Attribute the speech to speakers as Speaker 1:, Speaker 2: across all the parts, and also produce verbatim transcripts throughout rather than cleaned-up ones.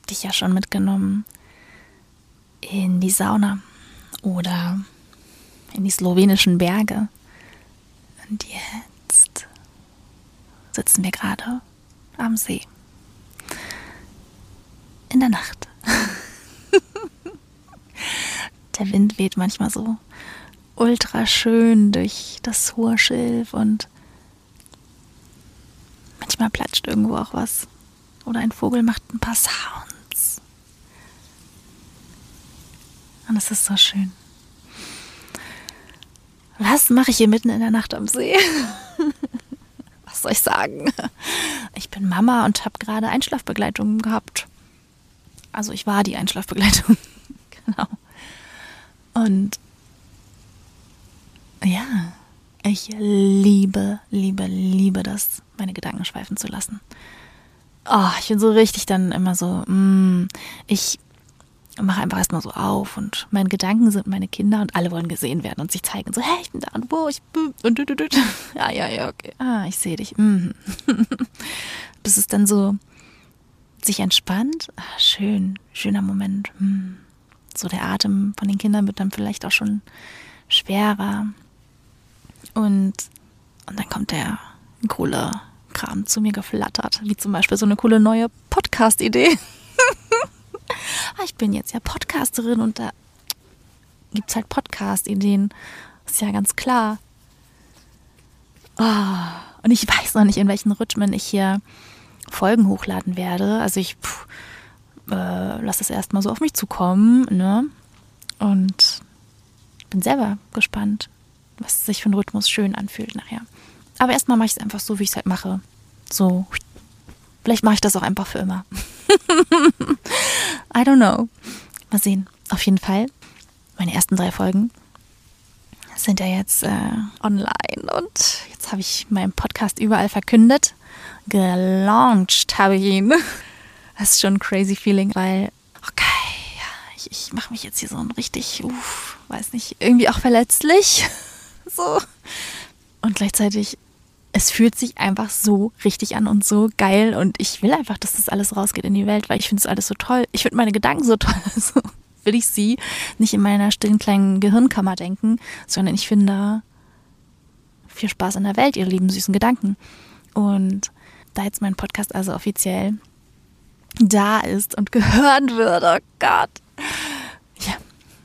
Speaker 1: habe dich ja schon mitgenommen in die Sauna oder in die slowenischen Berge. Und jetzt sitzen wir gerade am See. In der Nacht. Der Wind weht manchmal so ultra schön durch das hohe Schilf und manchmal platscht irgendwo auch was. Oder ein Vogel macht ein paar Sounds. Und es ist so schön. Was mache ich hier mitten in der Nacht am See? Was soll ich sagen? Ich bin Mama und habe gerade Einschlafbegleitung gehabt. Also ich war die Einschlafbegleitung. Genau. Und ja, ich liebe, liebe, liebe das, meine Gedanken schweifen zu lassen. Oh, ich bin so richtig dann immer so, mm, ich mache einfach erstmal so auf und meine Gedanken sind meine Kinder und alle wollen gesehen werden und sich zeigen. So, hey, ich bin da und wo, ich bin und du, du, du. Ja, ja, ja, okay. Ah, ich sehe dich. Mhm. Bis es dann so sich entspannt. Ah, schön, schöner Moment. Hm. So der Atem von den Kindern wird dann vielleicht auch schon schwerer. Und, und dann kommt der coole Kram zu mir geflattert, wie zum Beispiel so eine coole neue Podcast-Idee. Ich bin jetzt ja Podcasterin und da gibt es halt Podcast-Ideen. Ist ja ganz klar. Oh, und ich weiß noch nicht, in welchen Rhythmen ich hier Folgen hochladen werde. Also ich pff, äh, lasse es erstmal so auf mich zukommen, ne? Und bin selber gespannt, was sich für ein Rhythmus schön anfühlt nachher. Aber erstmal mache ich es einfach so, wie ich es halt mache. So, vielleicht mache ich das auch einfach für immer. I don't know. Mal sehen. Auf jeden Fall, meine ersten drei Folgen sind ja jetzt äh, online und jetzt habe ich meinen Podcast überall verkündet. Gelauncht habe ich ihn. Das ist schon ein crazy feeling, weil, okay, ja, ich, ich mache mich jetzt hier so ein richtig, uff, weiß nicht, irgendwie auch verletzlich. So. Und gleichzeitig, es fühlt sich einfach so richtig an und so geil und ich will einfach, dass das alles rausgeht in die Welt, weil ich finde es alles so toll. Ich finde meine Gedanken so toll. Also will ich sie nicht in meiner stillen kleinen Gehirnkammer denken, sondern ich finde viel Spaß in der Welt, ihre lieben süßen Gedanken. Und da jetzt mein Podcast also offiziell da ist und gehört wird, oh Gott, ja,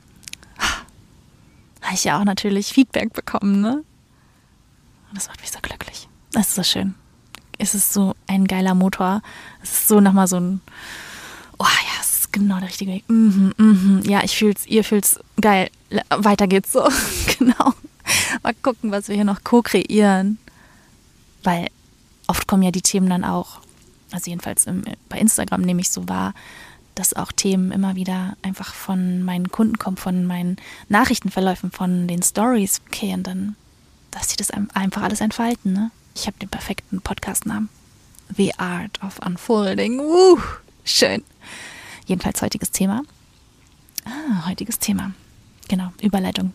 Speaker 1: habe ich ja auch natürlich Feedback bekommen, ne? Und das macht mich so glücklich. Das ist so schön. Es ist so ein geiler Motor. Es ist so nochmal so ein, oh ja, es ist genau der richtige Weg. Mhm, mhm. Ja, ich fühl's, ihr fühlt's, geil. Weiter geht's so. Genau. Mal gucken, was wir hier noch co-kreieren. Weil oft kommen ja die Themen dann auch, also jedenfalls im, bei Instagram nehme ich so wahr, dass auch Themen immer wieder einfach von meinen Kunden kommen, von meinen Nachrichtenverläufen, von den Stories. Okay, und dann dass sie das einfach alles entfalten. Ne? Ich habe den perfekten Podcast-Namen. The Art of Unfolding. Uh, schön. Jedenfalls heutiges Thema. Ah, heutiges Thema. Genau, Überleitung.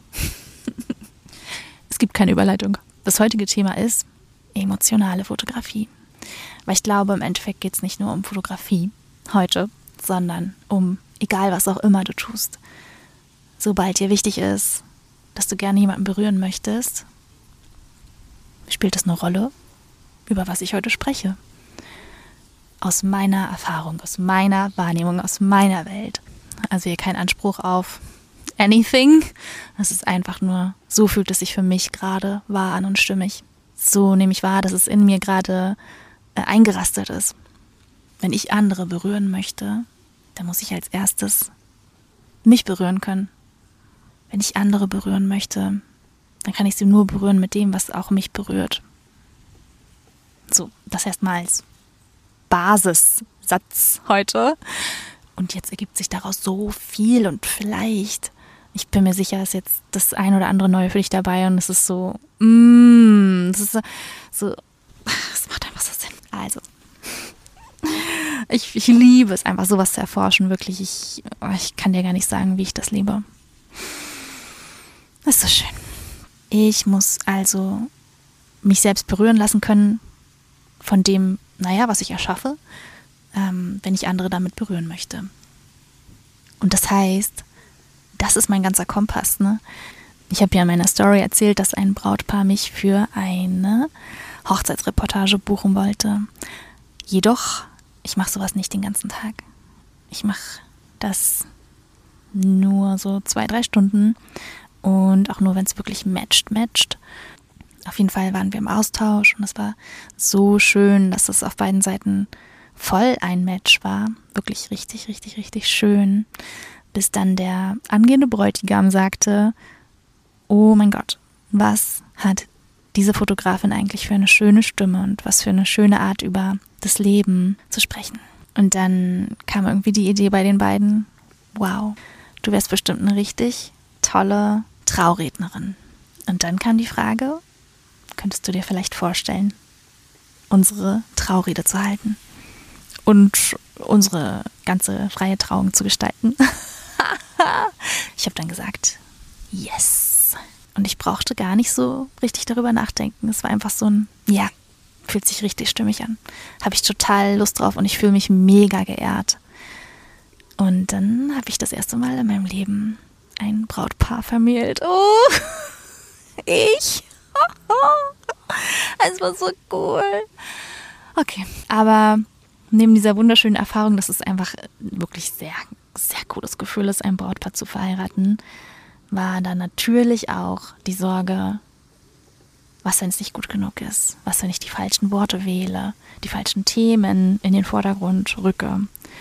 Speaker 1: Es gibt keine Überleitung. Das heutige Thema ist emotionale Fotografie. Weil ich glaube, im Endeffekt geht es nicht nur um Fotografie heute, sondern um egal, was auch immer du tust. Sobald dir wichtig ist, dass du gerne jemanden berühren möchtest, spielt es eine Rolle, über was ich heute spreche. Aus meiner Erfahrung, aus meiner Wahrnehmung, aus meiner Welt. Also hier kein Anspruch auf anything. Es ist einfach nur, so fühlt es sich für mich gerade wahr an und stimmig. So nehme ich wahr, dass es in mir gerade äh, eingerastet ist. Wenn ich andere berühren möchte, dann muss ich als erstes mich berühren können. Wenn ich andere berühren möchte, dann kann ich sie nur berühren mit dem, was auch mich berührt. So, das erstmal als Basissatz heute. Und jetzt ergibt sich daraus so viel und vielleicht, ich bin mir sicher, ist jetzt das ein oder andere Neue für dich dabei und es ist so, mm, es ist so, so, es macht einfach so Sinn. Also, ich, ich liebe es einfach, sowas zu erforschen, wirklich. Ich, ich kann dir gar nicht sagen, wie ich das liebe. Das ist so schön. Ich muss also mich selbst berühren lassen können von dem, naja, was ich erschaffe. ähm, wenn ich andere damit berühren möchte. Und das heißt, das ist mein ganzer Kompass, ne? Ich habe ja in meiner Story erzählt, dass ein Brautpaar mich für eine Hochzeitsreportage buchen wollte. Jedoch, ich mache sowas nicht den ganzen Tag. Ich mache das nur so zwei, drei Stunden und auch nur, wenn es wirklich matcht, matcht. Auf jeden Fall waren wir im Austausch und es war so schön, dass es auf beiden Seiten voll ein Match war. Wirklich richtig, richtig, richtig schön. Bis dann der angehende Bräutigam sagte, oh mein Gott, was hat diese Fotografin eigentlich für eine schöne Stimme und was für eine schöne Art, über das Leben zu sprechen. Und dann kam irgendwie die Idee bei den beiden, wow, du wärst bestimmt eine richtig tolle Traurednerin. Und dann kam die Frage, könntest du dir vielleicht vorstellen, unsere Traurede zu halten und unsere ganze freie Trauung zu gestalten? Ich habe dann gesagt, yes. Und ich brauchte gar nicht so richtig darüber nachdenken. Es war einfach so ein, ja, fühlt sich richtig stimmig an. Habe ich total Lust drauf und ich fühle mich mega geehrt. Und dann habe ich das erste Mal in meinem Leben ein Brautpaar vermählt. Oh, ich. Es war so cool. Okay, aber neben dieser wunderschönen Erfahrung, dass es einfach wirklich sehr, sehr cooles Gefühl ist, ein Brautpaar zu verheiraten, war da natürlich auch die Sorge, was, wenn es nicht gut genug ist? Was, wenn ich die falschen Worte wähle, die falschen Themen in den Vordergrund rücke?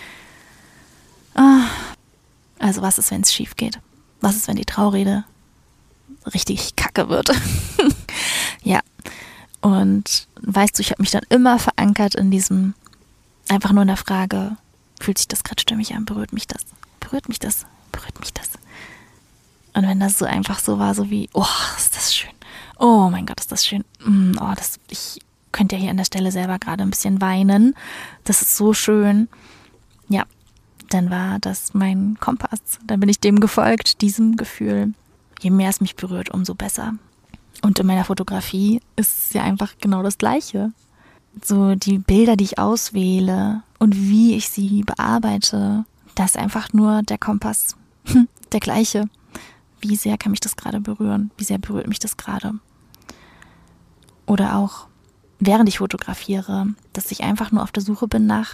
Speaker 1: Also was ist, wenn es schief geht? Was ist, wenn die Traurede richtig kacke wird? Ja, und weißt du, ich habe mich dann immer verankert in diesem, einfach nur in der Frage, fühlt sich das gerade stimmig an? Berührt mich das? Berührt mich das? Berührt mich das? Und wenn das so einfach so war, so wie, oh, ist das schön. Oh mein Gott, ist das schön. Oh, das, ich könnte ja hier an der Stelle selber gerade ein bisschen weinen. Das ist so schön. Ja, dann war das mein Kompass. Dann bin ich dem gefolgt, diesem Gefühl. Je mehr es mich berührt, umso besser. Und in meiner Fotografie ist es ja einfach genau das Gleiche. So die Bilder, die ich auswähle und wie ich sie bearbeite, das ist einfach nur der Kompass. Der gleiche. Wie sehr kann mich das gerade berühren? Wie sehr berührt mich das gerade? Oder auch, während ich fotografiere, dass ich einfach nur auf der Suche bin nach,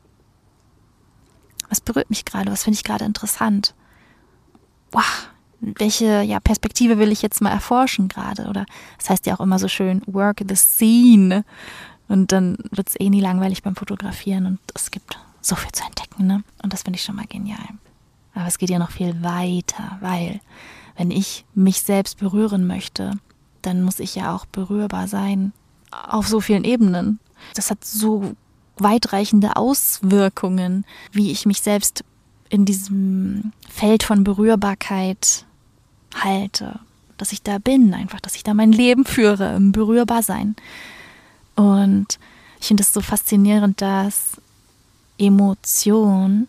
Speaker 1: was berührt mich gerade? Was finde ich gerade interessant? Wow, welche ja, Perspektive will ich jetzt mal erforschen gerade? Oder das heißt ja auch immer so schön, work the scene. Und dann wird es eh nie langweilig beim Fotografieren und es gibt so viel zu entdecken, ne? Und das finde ich schon mal genial. Aber es geht ja noch viel weiter, weil wenn ich mich selbst berühren möchte, dann muss ich ja auch berührbar sein auf so vielen Ebenen. Das hat so weitreichende Auswirkungen, wie ich mich selbst in diesem Feld von Berührbarkeit halte. Dass ich da bin, einfach, dass ich da mein Leben führe, im Berührbarsein. Und ich finde es so faszinierend, dass Emotion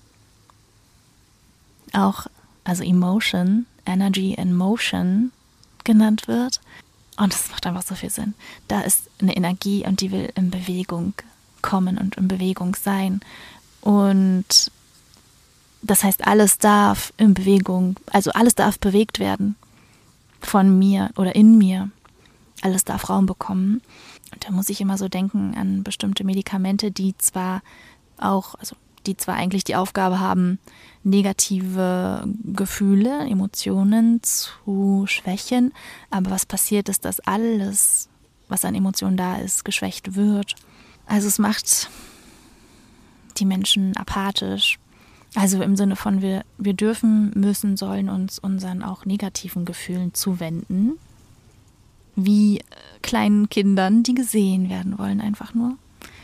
Speaker 1: auch, also Emotion, Energy in Motion genannt wird. Und das macht einfach so viel Sinn. Da ist eine Energie und die will in Bewegung kommen und in Bewegung sein. Und das heißt, alles darf in Bewegung, also alles darf bewegt werden von mir oder in mir. Alles darf Raum bekommen. Und da muss ich immer so denken an bestimmte Medikamente, die zwar auch, also die zwar eigentlich die Aufgabe haben, negative Gefühle, Emotionen zu schwächen, aber was passiert ist, dass alles, was an Emotionen da ist, geschwächt wird. Also es macht die Menschen apathisch. Also im Sinne von, wir, wir dürfen, müssen, sollen uns unseren auch negativen Gefühlen zuwenden, wie kleinen Kindern, die gesehen werden wollen, einfach nur.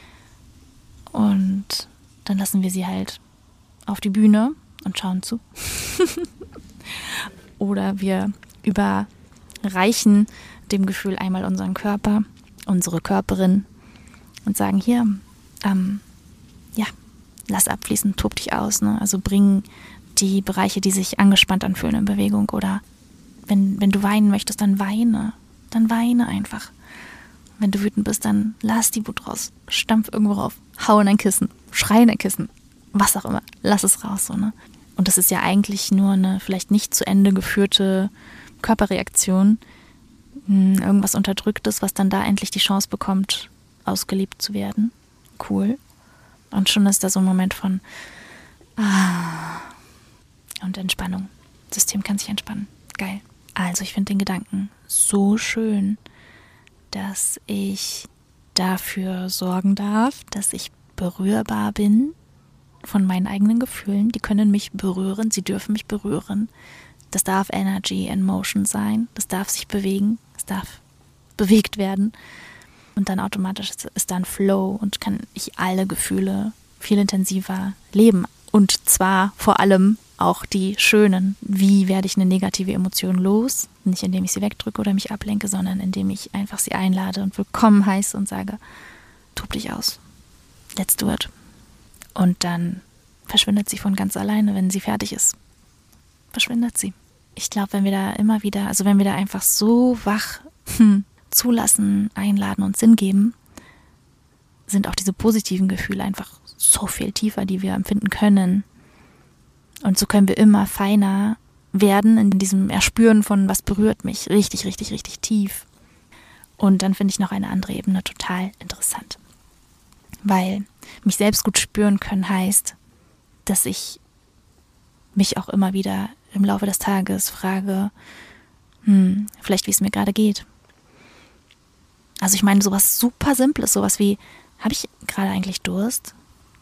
Speaker 1: Und dann lassen wir sie halt auf die Bühne und schauen zu. Oder wir überreichen dem Gefühl einmal unseren Körper, unsere Körperin und sagen, hier, ähm, ja, lass abfließen, tob dich aus. Ne? Also bring die Bereiche, die sich angespannt anfühlen, in Bewegung. Oder wenn, wenn du weinen möchtest, dann weine. Dann weine einfach. Wenn du wütend bist, dann lass die Wut raus. Stampf irgendwo rauf. Hau in ein Kissen. schrei in dein Kissen, was auch immer, lass es raus. So, ne? Und das ist ja eigentlich nur eine vielleicht nicht zu Ende geführte Körperreaktion, irgendwas Unterdrücktes, was dann da endlich die Chance bekommt, ausgelebt zu werden. Cool. Und schon ist da so ein Moment von ah, und Entspannung. Das System kann sich entspannen. Geil. Also ich finde den Gedanken so schön, dass ich dafür sorgen darf, dass ich berührbar bin von meinen eigenen Gefühlen. Die können mich berühren, sie dürfen mich berühren. Das darf Energy in Motion sein, das darf sich bewegen, es darf bewegt werden. Und dann automatisch ist da ein Flow und kann ich alle Gefühle viel intensiver leben. Und zwar vor allem auch die schönen. Wie werde ich eine negative Emotion los? Nicht indem ich sie wegdrücke oder mich ablenke, sondern indem ich einfach sie einlade und willkommen heiße und sage, tob dich aus. Let's do it. Und dann verschwindet sie von ganz alleine, wenn sie fertig ist. Verschwindet sie. Ich glaube, wenn wir da immer wieder, also wenn wir da einfach so wach hm, zulassen, einladen und Sinn geben, sind auch diese positiven Gefühle einfach so viel tiefer, die wir empfinden können. Und so können wir immer feiner werden in diesem Erspüren von, was berührt mich, richtig, richtig, richtig tief. Und dann finde ich noch eine andere Ebene total interessant. Weil mich selbst gut spüren können heißt, dass ich mich auch immer wieder im Laufe des Tages frage, hm, vielleicht wie es mir gerade geht. Also ich meine sowas super Simples, sowas wie, habe ich gerade eigentlich Durst?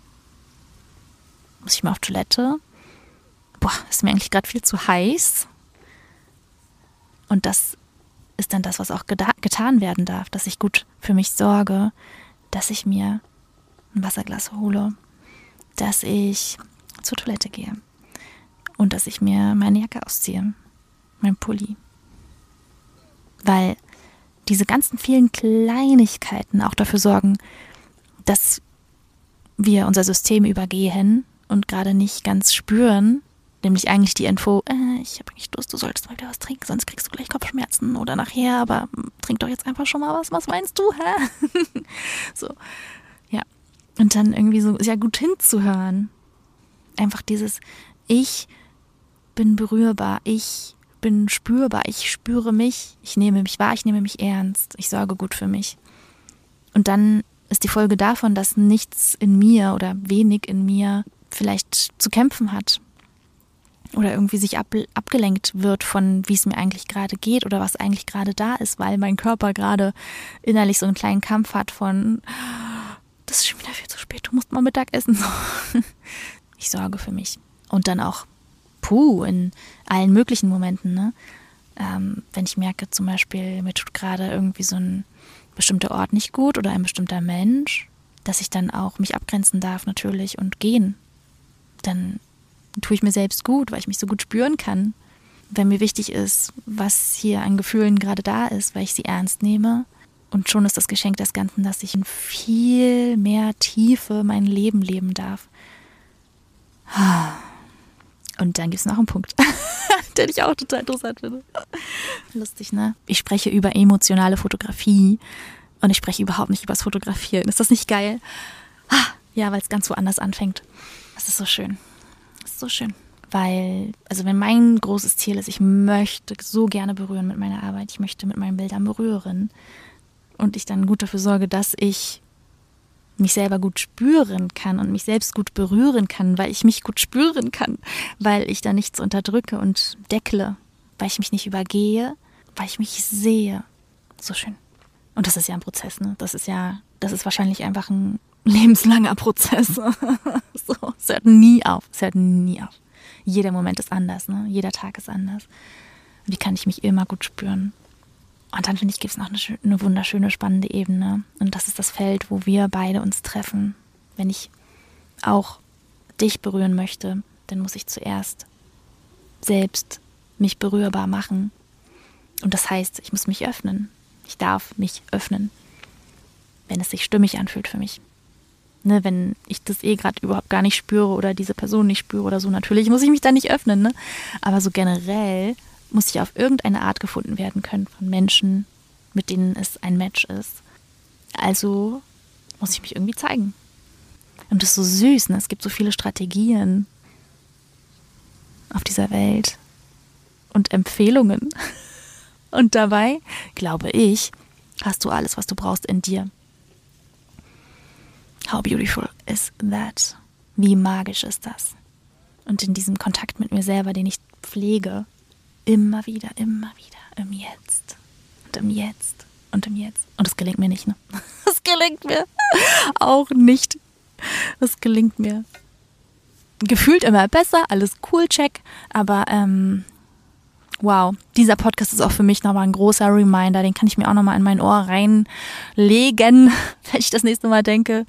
Speaker 1: Muss ich mal auf Toilette? Boah, ist mir eigentlich gerade viel zu heiß? Und das ist dann das, was auch geda- getan werden darf, dass ich gut für mich sorge, dass ich mir ein Wasserglas hole, dass ich zur Toilette gehe und dass ich mir meine Jacke ausziehe, mein Pulli. Weil diese ganzen vielen Kleinigkeiten auch dafür sorgen, dass wir unser System übergehen und gerade nicht ganz spüren, nämlich eigentlich die Info, äh, ich habe eigentlich Durst, du solltest mal wieder was trinken, sonst kriegst du gleich Kopfschmerzen oder nachher, aber trink doch jetzt einfach schon mal was, was meinst du, hä? So, ja. Und dann irgendwie so, ja gut hinzuhören. Einfach dieses, ich bin berührbar, ich bin spürbar, ich spüre mich, ich nehme mich wahr, ich nehme mich ernst, ich sorge gut für mich. Und dann ist die Folge davon, dass nichts in mir oder wenig in mir vielleicht zu kämpfen hat oder irgendwie sich ab, abgelenkt wird von, wie es mir eigentlich gerade geht oder was eigentlich gerade da ist, weil mein Körper gerade innerlich so einen kleinen Kampf hat von, das ist schon wieder viel zu spät, du musst mal Mittag essen. Ich sorge für mich. Und dann auch, puh, in allen möglichen Momenten, ne? Ähm, wenn ich merke zum Beispiel, mir tut gerade irgendwie so ein bestimmter Ort nicht gut oder ein bestimmter Mensch, dass ich dann auch mich abgrenzen darf natürlich und gehen. Dann tue ich mir selbst gut, weil ich mich so gut spüren kann. Wenn mir wichtig ist, was hier an Gefühlen gerade da ist, weil ich sie ernst nehme. Und schon ist das Geschenk des Ganzen, dass ich in viel mehr Tiefe mein Leben leben darf. Und dann gibt es noch einen Punkt, den ich auch total interessant finde. Lustig, ne? Ich spreche über emotionale Fotografie und ich spreche überhaupt nicht über das Fotografieren. Ist das nicht geil? Ja, weil es ganz woanders anfängt. Das ist so schön. Das ist so schön. Weil, also wenn mein großes Ziel ist, ich möchte so gerne berühren mit meiner Arbeit, ich möchte mit meinen Bildern berühren und ich dann gut dafür sorge, dass ich mich selber gut spüren kann und mich selbst gut berühren kann, weil ich mich gut spüren kann, weil ich da nichts unterdrücke und deckle, weil ich mich nicht übergehe, weil ich mich sehe. So schön. Und das ist ja ein Prozess, ne? Das ist ja, das ist wahrscheinlich einfach ein lebenslanger Prozess. So, es hört nie auf, es hört nie auf. Jeder Moment ist anders, ne? Jeder Tag ist anders. Wie kann ich mich immer gut spüren? Und dann, finde ich, gibt es noch eine, eine wunderschöne, spannende Ebene. Und das ist das Feld, wo wir beide uns treffen. Wenn ich auch dich berühren möchte, dann muss ich zuerst selbst mich berührbar machen. Und das heißt, ich muss mich öffnen. Ich darf mich öffnen, wenn es sich stimmig anfühlt für mich. Ne, wenn ich das eh gerade überhaupt gar nicht spüre oder diese Person nicht spüre oder so, natürlich muss ich mich da nicht öffnen. Ne? Aber so generell muss ich auf irgendeine Art gefunden werden können von Menschen, mit denen es ein Match ist. Also muss ich mich irgendwie zeigen. Und das ist so süß, ne? Es gibt so viele Strategien auf dieser Welt und Empfehlungen. Und dabei, glaube ich, hast du alles, was du brauchst in dir. How beautiful is that? Wie magisch ist das? Und in diesem Kontakt mit mir selber, den ich pflege, immer wieder, immer wieder, im Jetzt und im Jetzt und im Jetzt. Und das gelingt mir nicht, ne? Das gelingt mir auch nicht. Das gelingt mir gefühlt immer besser, alles cool, check. Aber ähm, wow, dieser Podcast ist auch für mich nochmal ein großer Reminder. Den kann ich mir auch nochmal in mein Ohr reinlegen, wenn ich das nächste Mal denke.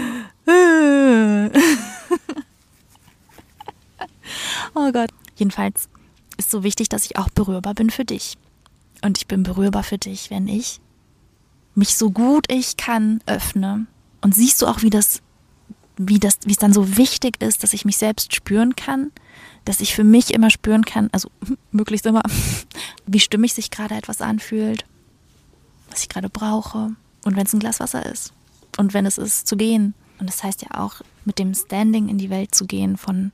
Speaker 1: Oh Gott. Jedenfalls ist so wichtig, dass ich auch berührbar bin für dich. Und ich bin berührbar für dich, wenn ich mich so gut ich kann öffne. Und siehst du auch, wie das, wie das, wie es dann so wichtig ist, dass ich mich selbst spüren kann, dass ich für mich immer spüren kann, also möglichst immer, wie stimmig sich gerade etwas anfühlt, was ich gerade brauche. Und wenn es ein Glas Wasser ist. Und wenn es ist, zu gehen. Und das heißt ja auch, mit dem Standing in die Welt zu gehen von,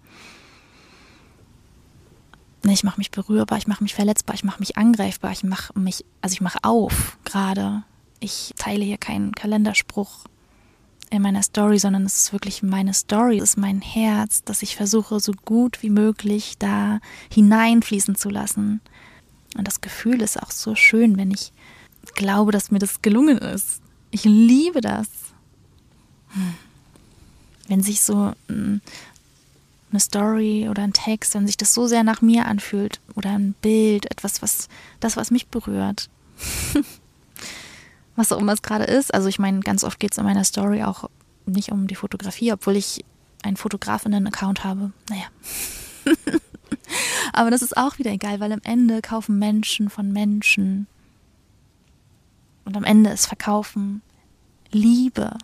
Speaker 1: ich mache mich berührbar, ich mache mich verletzbar, ich mache mich angreifbar, ich mache mich, also ich mache auf gerade. Ich teile hier keinen Kalenderspruch in meiner Story, sondern es ist wirklich meine Story, es ist mein Herz, das ich versuche, so gut wie möglich da hineinfließen zu lassen. Und das Gefühl ist auch so schön, wenn ich glaube, dass mir das gelungen ist. Ich liebe das. Wenn sich so eine Story oder ein Text, wenn sich das so sehr nach mir anfühlt oder ein Bild, etwas, was das, was mich berührt. Was auch immer es gerade ist. Also ich meine, ganz oft geht es in meiner Story auch nicht um die Fotografie, obwohl ich einen Fotografinnen-Account habe. Naja. Aber das ist auch wieder egal, weil am Ende kaufen Menschen von Menschen. Und am Ende ist Verkaufen Liebe.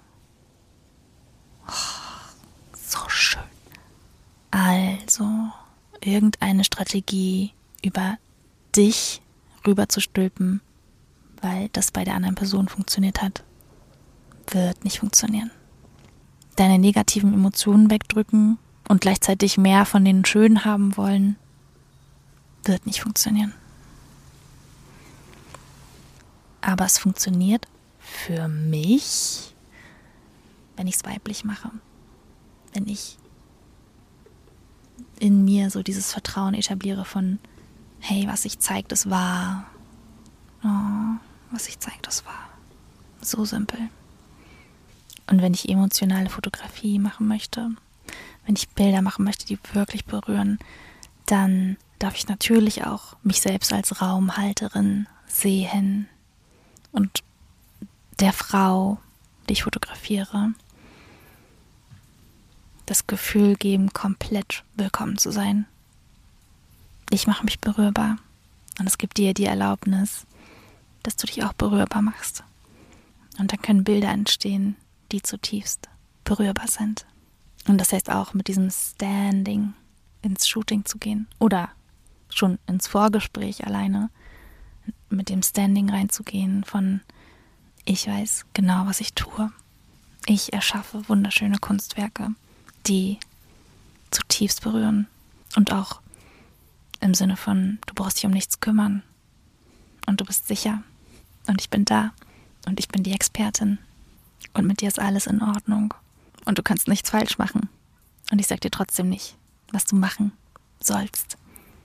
Speaker 1: Oh, so schön. Also, irgendeine Strategie über dich rüber zu stülpen, weil das bei der anderen Person funktioniert hat, wird nicht funktionieren. Deine negativen Emotionen wegdrücken und gleichzeitig mehr von den Schönen haben wollen, wird nicht funktionieren. Aber es funktioniert für mich, wenn ich es weiblich mache. Wenn ich in mir so dieses Vertrauen etabliere von, hey, was sich zeigt, ist wahr. Oh, was sich zeigt, ist wahr. So simpel. Und wenn ich emotionale Fotografie machen möchte, wenn ich Bilder machen möchte, die wirklich berühren, dann darf ich natürlich auch mich selbst als Raumhalterin sehen und der Frau, die ich fotografiere, das Gefühl geben, komplett willkommen zu sein. Ich mache mich berührbar und es gibt dir die Erlaubnis, dass du dich auch berührbar machst. Und dann können Bilder entstehen, die zutiefst berührbar sind. Und das heißt auch, mit diesem Standing ins Shooting zu gehen oder schon ins Vorgespräch alleine mit dem Standing reinzugehen von, ich weiß genau, was ich tue. Ich erschaffe wunderschöne Kunstwerke, die zutiefst berühren und auch im Sinne von, du brauchst dich um nichts kümmern und du bist sicher und ich bin da und ich bin die Expertin und mit dir ist alles in Ordnung und du kannst nichts falsch machen und ich sag dir trotzdem nicht, was du machen sollst.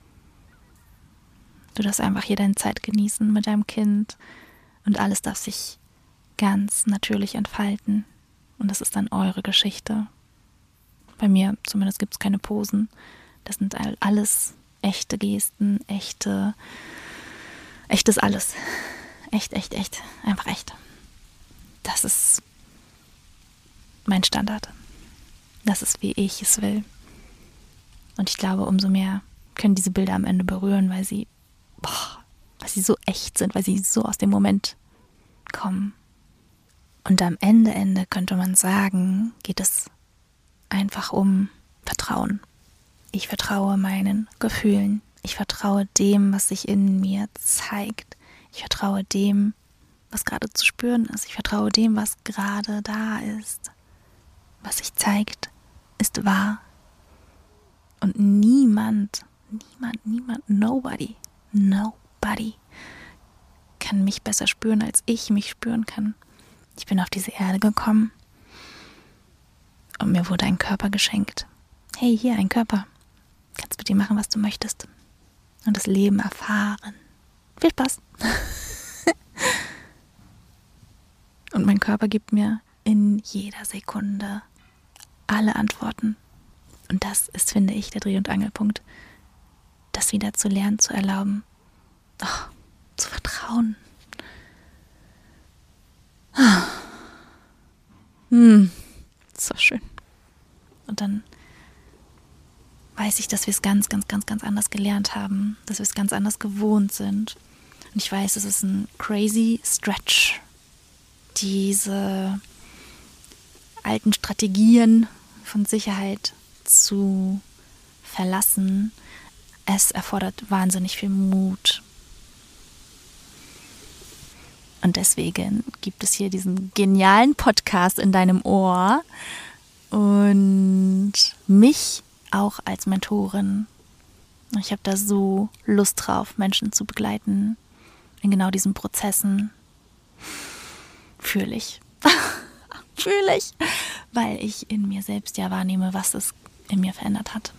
Speaker 1: Du darfst einfach hier deine Zeit genießen mit deinem Kind und alles darf sich ganz natürlich entfalten und das ist dann eure Geschichte. Bei mir zumindest gibt es keine Posen. Das sind alles echte Gesten, echte, echtes alles. Echt, echt, echt. Einfach echt. Das ist mein Standard. Das ist, wie ich es will. Und ich glaube, umso mehr können diese Bilder am Ende berühren, weil sie, boah, weil sie so echt sind, weil sie so aus dem Moment kommen. Und am Ende, Ende könnte man sagen, geht es einfach um Vertrauen. Ich vertraue meinen Gefühlen. Ich vertraue dem, was sich in mir zeigt. Ich vertraue dem, was gerade zu spüren ist. Ich vertraue dem, was gerade da ist. was sich zeigt, ist wahr. Und niemand, niemand, niemand, nobody, nobody kann mich besser spüren, als ich mich spüren kann. Ich bin auf diese Erde gekommen und mir wurde ein Körper geschenkt. Hey, hier ein Körper. Kannst mit ihm machen, was du möchtest. Und das Leben erfahren. Viel Spaß. Und mein Körper gibt mir in jeder Sekunde alle Antworten. Und das ist, finde ich, der Dreh- und Angelpunkt, das wieder zu lernen, zu erlauben, oh, zu vertrauen. Hm, so schön. Und dann weiß ich, dass wir es ganz, ganz, ganz, ganz anders gelernt haben, dass wir es ganz anders gewohnt sind. Und ich weiß, es ist ein crazy Stretch, diese alten Strategien von Sicherheit zu verlassen. Es erfordert wahnsinnig viel Mut. Und deswegen gibt es hier diesen genialen Podcast in deinem Ohr und mich auch als Mentorin. Ich habe da so Lust drauf, Menschen zu begleiten in genau diesen Prozessen. Fühle ich. Fühle ich. Weil ich in mir selbst ja wahrnehme, was es in mir verändert hat.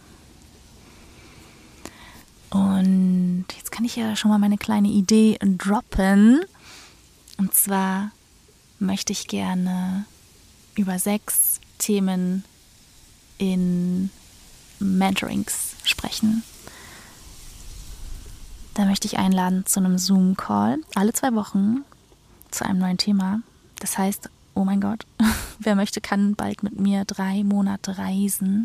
Speaker 1: Und jetzt kann ich ja schon mal meine kleine Idee droppen. Und zwar möchte ich gerne über sechs Themen in Mentorings sprechen. Da möchte ich einladen zu einem Zoom-Call alle zwei Wochen zu einem neuen Thema. Das heißt, oh mein Gott, wer möchte, kann bald mit mir drei Monate reisen.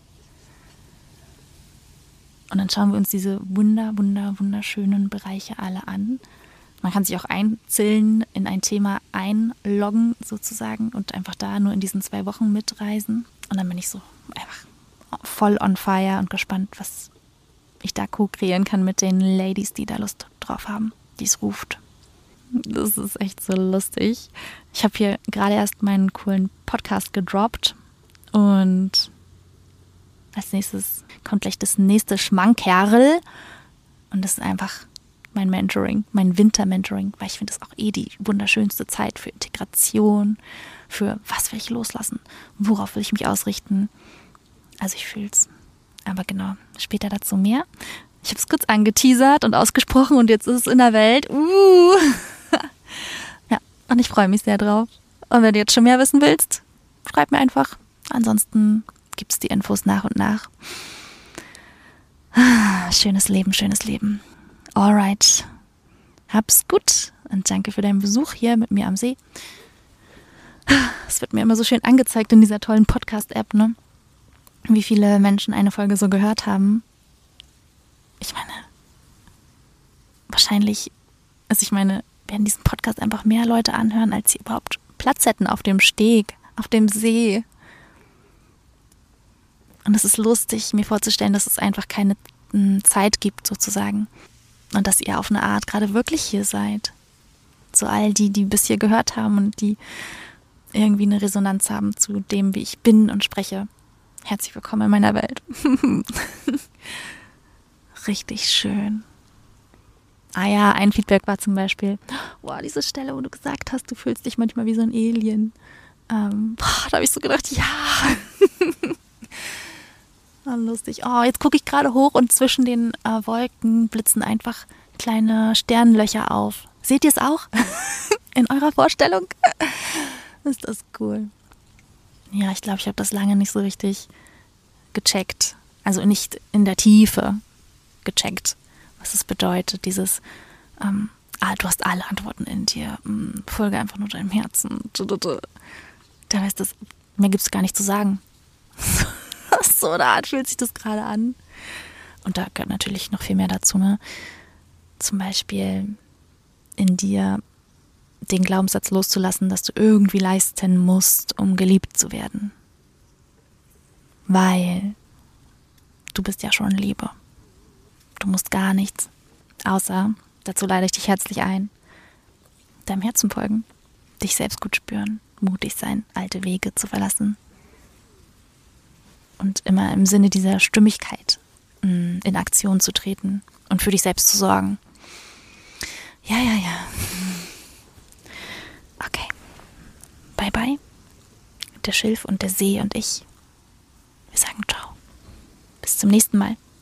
Speaker 1: Und dann schauen wir uns diese wunder, wunder, wunderschönen Bereiche alle an. Man kann sich auch einzeln in ein Thema einloggen sozusagen und einfach da nur in diesen zwei Wochen mitreisen. Und dann bin ich so einfach voll on fire und gespannt, was ich da co-kreieren kann mit den Ladies, die da Lust drauf haben, die es ruft. Das ist echt so lustig. Ich habe hier gerade erst meinen coolen Podcast gedroppt und als nächstes kommt gleich das nächste Schmankerl und das ist einfach mein Mentoring, mein Winter-Mentoring, weil ich finde das auch eh die wunderschönste Zeit für Integration, für was will ich loslassen, worauf will ich mich ausrichten. Also ich fühle es. Aber genau, später dazu mehr. Ich habe es kurz angeteasert und ausgesprochen und jetzt ist es in der Welt. Uh. Ja, und ich freue mich sehr drauf. Und wenn du jetzt schon mehr wissen willst, schreib mir einfach. Ansonsten gibt es die Infos nach und nach. Schönes Leben, schönes Leben. Alright. Hab's gut und danke für deinen Besuch hier mit mir am See. Es wird mir immer so schön angezeigt in dieser tollen Podcast-App, ne? Wie viele Menschen eine Folge so gehört haben. Ich meine, wahrscheinlich, also ich meine, werden diesen Podcast einfach mehr Leute anhören, als sie überhaupt Platz hätten auf dem Steg, auf dem See. Und es ist lustig, mir vorzustellen, dass es einfach keine m, Zeit gibt, sozusagen. Und dass ihr auf eine Art gerade wirklich hier seid. So all die, die bis hier gehört haben und die irgendwie eine Resonanz haben zu dem, wie ich bin und spreche. Herzlich willkommen in meiner Welt. Richtig schön. Ah ja, ein Feedback war zum Beispiel, boah, diese Stelle, wo du gesagt hast, du fühlst dich manchmal wie so ein Alien. Ähm, boah, da habe ich so gedacht, ja. Oh, lustig. Oh, jetzt gucke ich gerade hoch und zwischen den äh, Wolken blitzen einfach kleine Sternlöcher auf. Seht ihr es auch? In eurer Vorstellung? Ist das cool. Ja, ich glaube, ich habe das lange nicht so richtig gecheckt. Also nicht in der Tiefe gecheckt, was es bedeutet. Dieses, ähm, ah, du hast alle Antworten in dir. Folge einfach nur deinem Herzen. Da heißt das, mehr gibt es gar nicht zu sagen. So eine Art fühlt sich das gerade an. Und da gehört natürlich noch viel mehr dazu, ne? Zum Beispiel in dir den Glaubenssatz loszulassen, dass du irgendwie leisten musst, um geliebt zu werden. Weil du bist ja schon Liebe. Du musst gar nichts. Außer, dazu lade ich dich herzlich ein, deinem Herzen folgen, dich selbst gut spüren, mutig sein, alte Wege zu verlassen und immer im Sinne dieser Stimmigkeit mh, in Aktion zu treten und für dich selbst zu sorgen. Ja, ja, ja. Okay. Bye, bye. Der Schilf und der See und ich. Wir sagen ciao. Bis zum nächsten Mal.